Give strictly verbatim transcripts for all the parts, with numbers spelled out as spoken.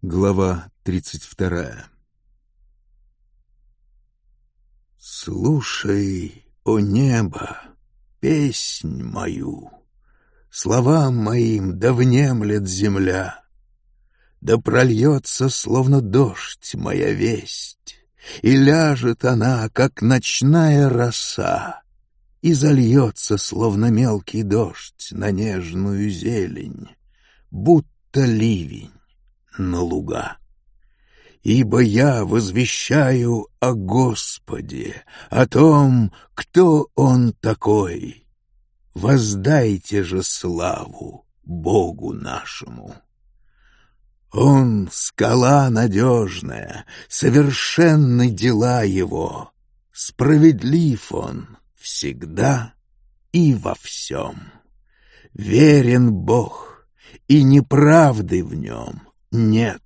Глава тридцать вторая. Слушай, о небо, песнь мою, словам моим да внемлет земля, да прольется, словно дождь, моя весть, и ляжет она, как ночная роса, и зальется, словно мелкий дождь, на нежную зелень, будто ливень на луга. Ибо я возвещаю о Господе, о том, кто Он такой. Воздайте же славу Богу нашему. Он — скала надежная, совершенны дела Его, справедлив Он всегда и во всем. Верен Бог, и неправды в Нем нет.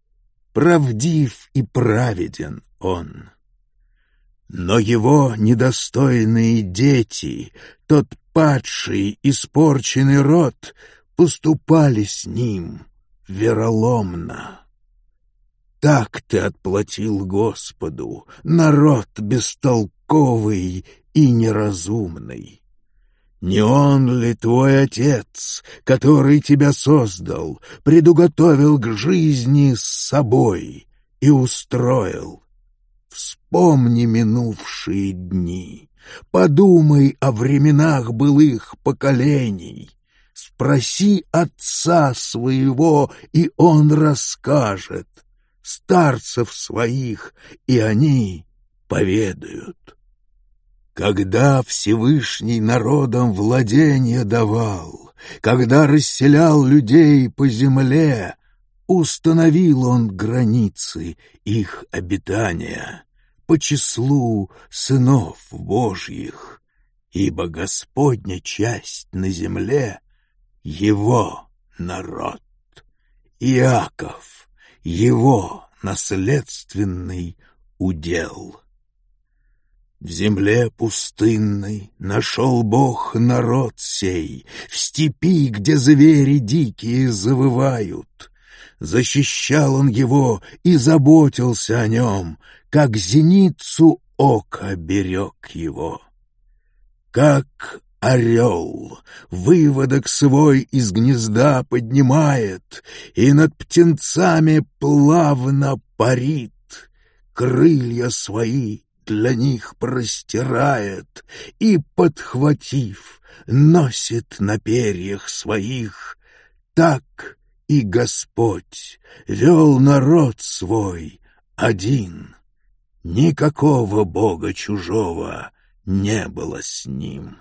Правдив и праведен Он. Но его недостойные дети, тот падший, испорченный род, поступали с ним вероломно. Так ты отплатил Господу, народ бестолковый и неразумный. Не он ли твой отец, который тебя создал, предуготовил к жизни с собой и устроил? Вспомни минувшие дни, подумай о временах былых поколений, спроси отца своего, и он расскажет, старцев своих, и они поведают. Когда Всевышний народам владенье давал, когда расселял людей по земле, установил Он границы их обитания по числу сынов Божьих, ибо Господня часть на земле — Его народ, Иаков — Его наследственный удел. В земле пустынной нашел Бог народ сей, в степи, где звери дикие завывают. Защищал Он его и заботился о нем, как зеницу ока берег его. Как орел выводок свой из гнезда поднимает и над птенцами плавно парит, крылья свои для них простирает и, подхватив, носит на перьях своих. Так и Господь вел народ свой один. Никакого бога чужого не было с ним.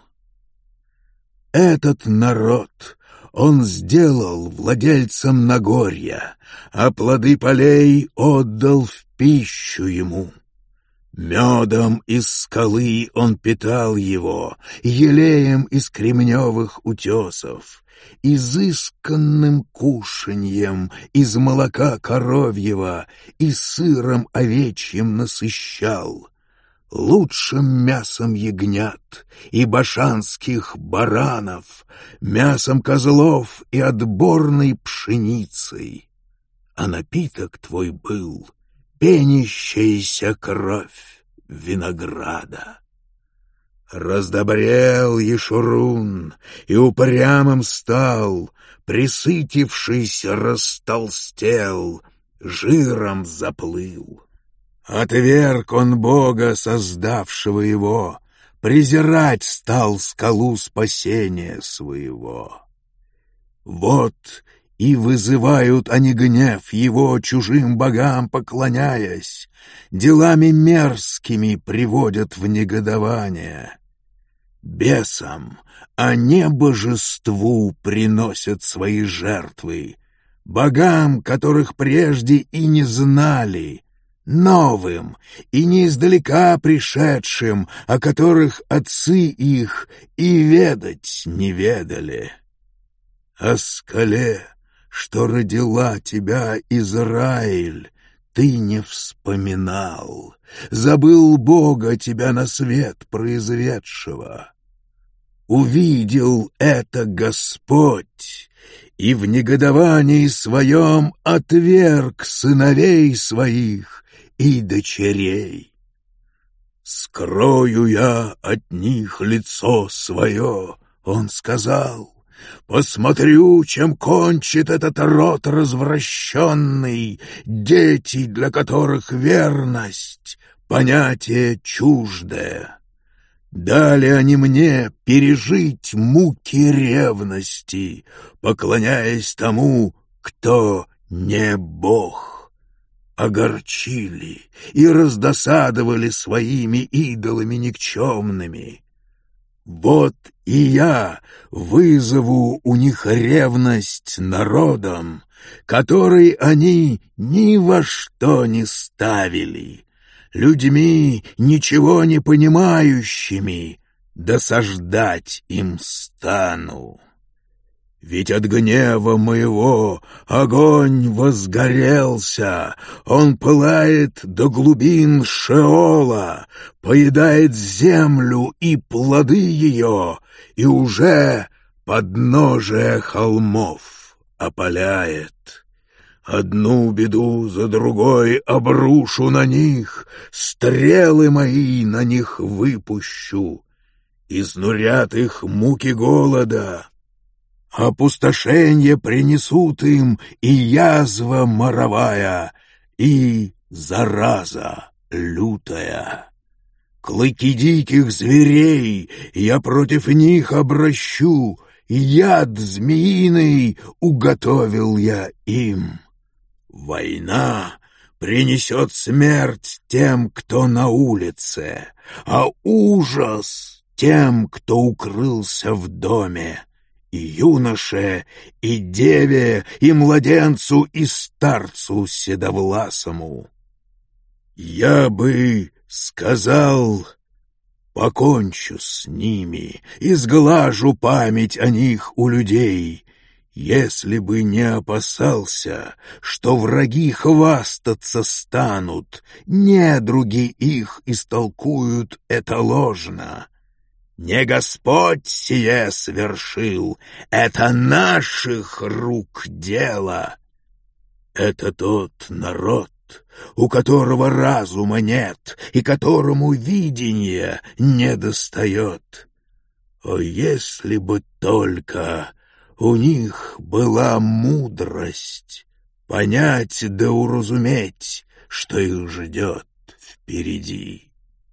Этот народ Он сделал владельцем Нагорья, а плоды полей отдал в пищу ему. Медом из скалы Он питал его, елеем из кремневых утесов, изысканным кушаньем из молока коровьего и сыром овечьим насыщал, лучшим мясом ягнят и башанских баранов, мясом козлов и отборной пшеницей. А напиток твой был пенящаяся кровь винограда. Раздобрел Ешурун и упрямым стал, присытившись, растолстел, жиром заплыл. Отверг он Бога, создавшего его, презирать стал скалу спасения своего. Вот и вызывают они гнев его, чужим богам поклоняясь, делами мерзкими приводят в негодование. Бесам, а не божеству приносят свои жертвы, богам, которых прежде и не знали, новым и не издалека пришедшим, о которых отцы их и ведать не ведали. О скале, что родила тебя, Израиль, ты не вспоминал, забыл Бога тебя на свет произведшего. Увидел это Господь и в негодовании своем отверг сыновей своих и дочерей. «Скрою я от них лицо свое», — он сказал, «посмотрю, чем кончит этот род развращенный, дети, для которых верность — понятие чуждое. Дали они мне пережить муки ревности, поклоняясь тому, кто не Бог. Огорчили и раздосадовали своими идолами никчемными. Вот и я вызову у них ревность народом, который они ни во что не ставили, людьми, ничего не понимающими, досаждать им стану. Ведь от гнева моего огонь возгорелся, он пылает до глубин Шеола, поедает землю и плоды ее, и уже подножие холмов опаляет. Одну беду за другой обрушу на них, стрелы мои на них выпущу, изнурят их муки голода. Опустошенье принесут им и язва моровая, и зараза лютая. Клыки диких зверей я против них обращу, яд змеиный уготовил я им. Война принесет смерть тем, кто на улице, а ужас тем, кто укрылся в доме. И юноше, и деве, и младенцу, и старцу седовласому. Я бы сказал, покончу с ними и сглажу память о них у людей, если бы не опасался, что враги хвастаться станут, недруги их истолкуют это ложно. Не Господь сие свершил, это наших рук дело. Это тот народ, у которого разума нет и которому видения не достает. О, если бы только у них была мудрость понять да уразуметь, что их ждет впереди.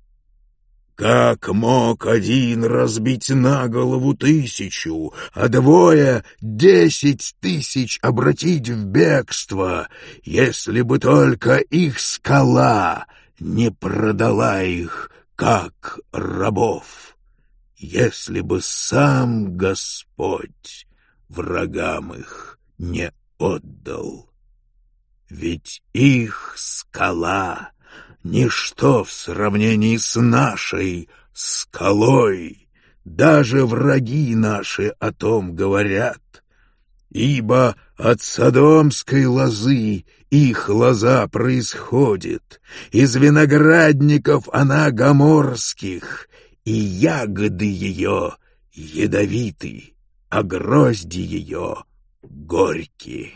Как мог один разбить на голову тысячу, а двое — десять тысяч обратить в бегство, если бы только их скала не продала их, как рабов, если бы сам Господь врагам их не отдал? Ведь их скала — ничто в сравнении с нашей скалой. Даже враги наши о том говорят. Ибо от содомской лозы их лоза происходит, из виноградников она гоморских, и ягоды ее ядовиты, а грозди ее горькие.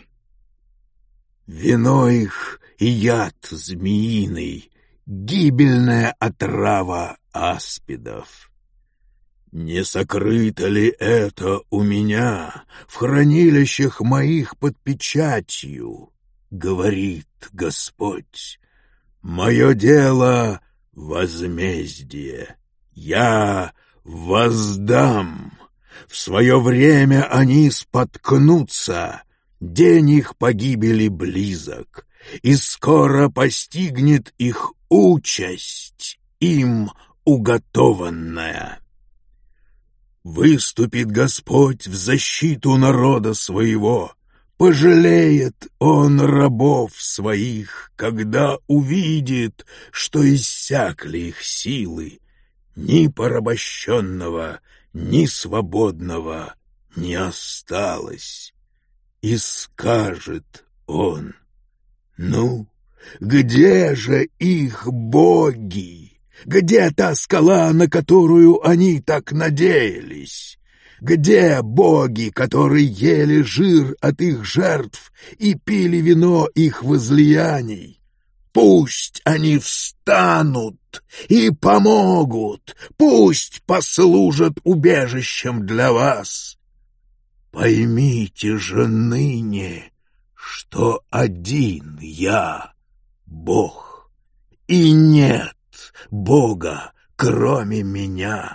Вино их и яд змеиный, гибельная отрава аспидов. Не сокрыто ли это у меня в хранилищах моих под печатью, говорит Господь. Мое дело — возмездие, я воздам. В свое время они споткнутся, день их погибели близок, и скоро постигнет их участь, им уготованная. Выступит Господь в защиту народа своего, пожалеет он рабов своих, когда увидит, что иссякли их силы, ни порабощенного, ни свободного не осталось. И скажет он: ну, где же их боги? Где та скала, на которую они так надеялись? Где боги, которые ели жир от их жертв и пили вино их возлияний? Пусть они встанут и помогут, пусть послужат убежищем для вас. Поймите же ныне, что один я Бог, и нет Бога, кроме меня.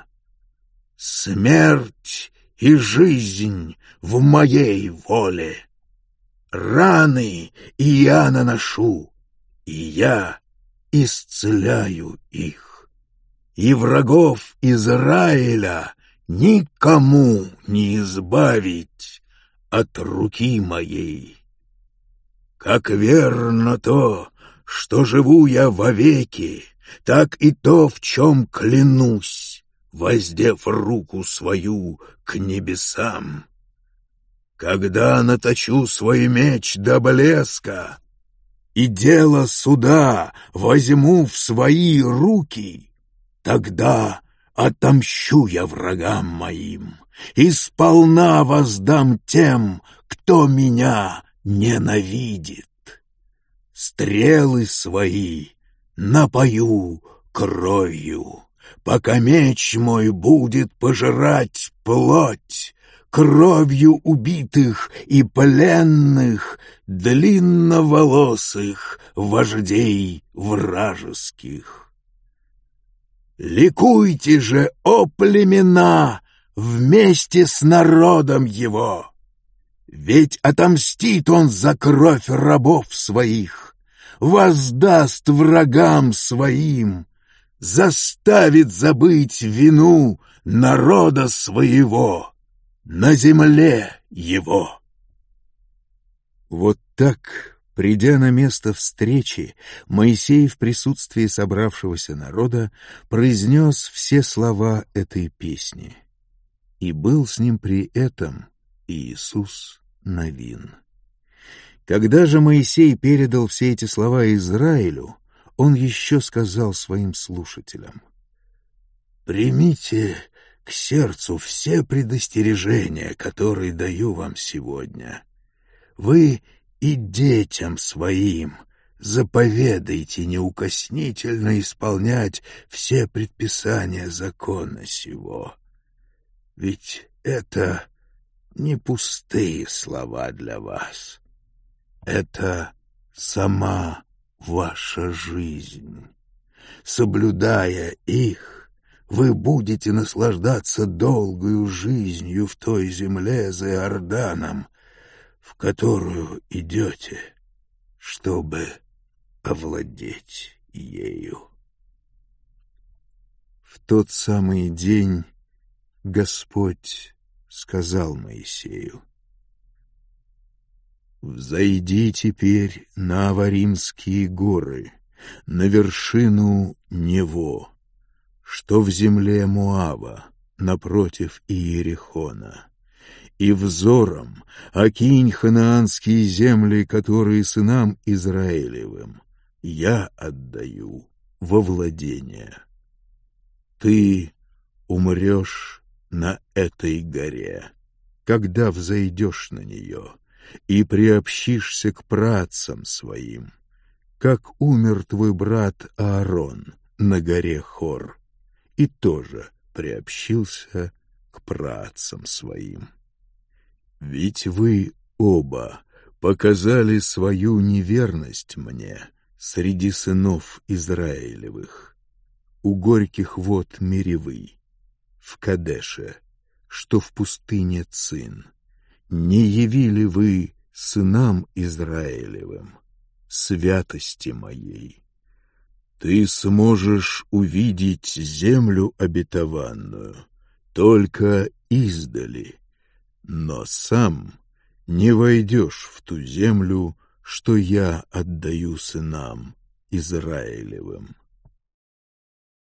Смерть и жизнь в моей воле. Раны я наношу, и я исцеляю их. И врагов Израиля никому не избавить от руки моей. Как верно то, что живу я вовеки, так и то, в чем клянусь, воздев руку свою к небесам. Когда наточу свой меч до блеска и дело суда возьму в свои руки, тогда отомщу я врагам моим и сполна воздам тем, кто меня ненавидит. Стрелы свои напою кровью, пока меч мой будет пожирать плоть, кровью убитых и пленных, длинноволосых вождей вражеских. Ликуйте же, о племена, вместе с народом его! Ведь отомстит он за кровь рабов своих, воздаст врагам своим, заставит забыть вину народа своего на земле его. Вот так, придя на место встречи, Моисей в присутствии собравшегося народа произнес все слова этой песни. И был с ним при этом Иисус Навин. Когда же Моисей передал все эти слова Израилю, он еще сказал своим слушателям: «Примите к сердцу все предостережения, которые даю вам сегодня. Вы и детям своим заповедайте неукоснительно исполнять все предписания закона сего. Ведь это не пустые слова для вас. Это сама ваша жизнь. Соблюдая их, вы будете наслаждаться долгою жизнью в той земле за Иорданом, в которую идете, чтобы овладеть ею». В тот самый день Господь сказал Моисею: «Взойди теперь на Аваримские горы, на вершину Нево, что в земле Моава, напротив Иерихона, и взором окинь ханаанские земли, которые сынам Израилевым я отдаю во владение. Ты умрешь на этой горе, когда взойдешь на нее, и приобщишься к праотцам своим, как умер твой брат Аарон на горе Хор, и тоже приобщился к праотцам своим. Ведь вы оба показали свою неверность мне среди сынов Израилевых, у горьких вод Меривы, в Кадеше, что в пустыне Цин. Не явили вы сынам Израилевым святости моей. Ты сможешь увидеть землю обетованную только издали, но сам не войдешь в ту землю, что я отдаю сынам Израилевым.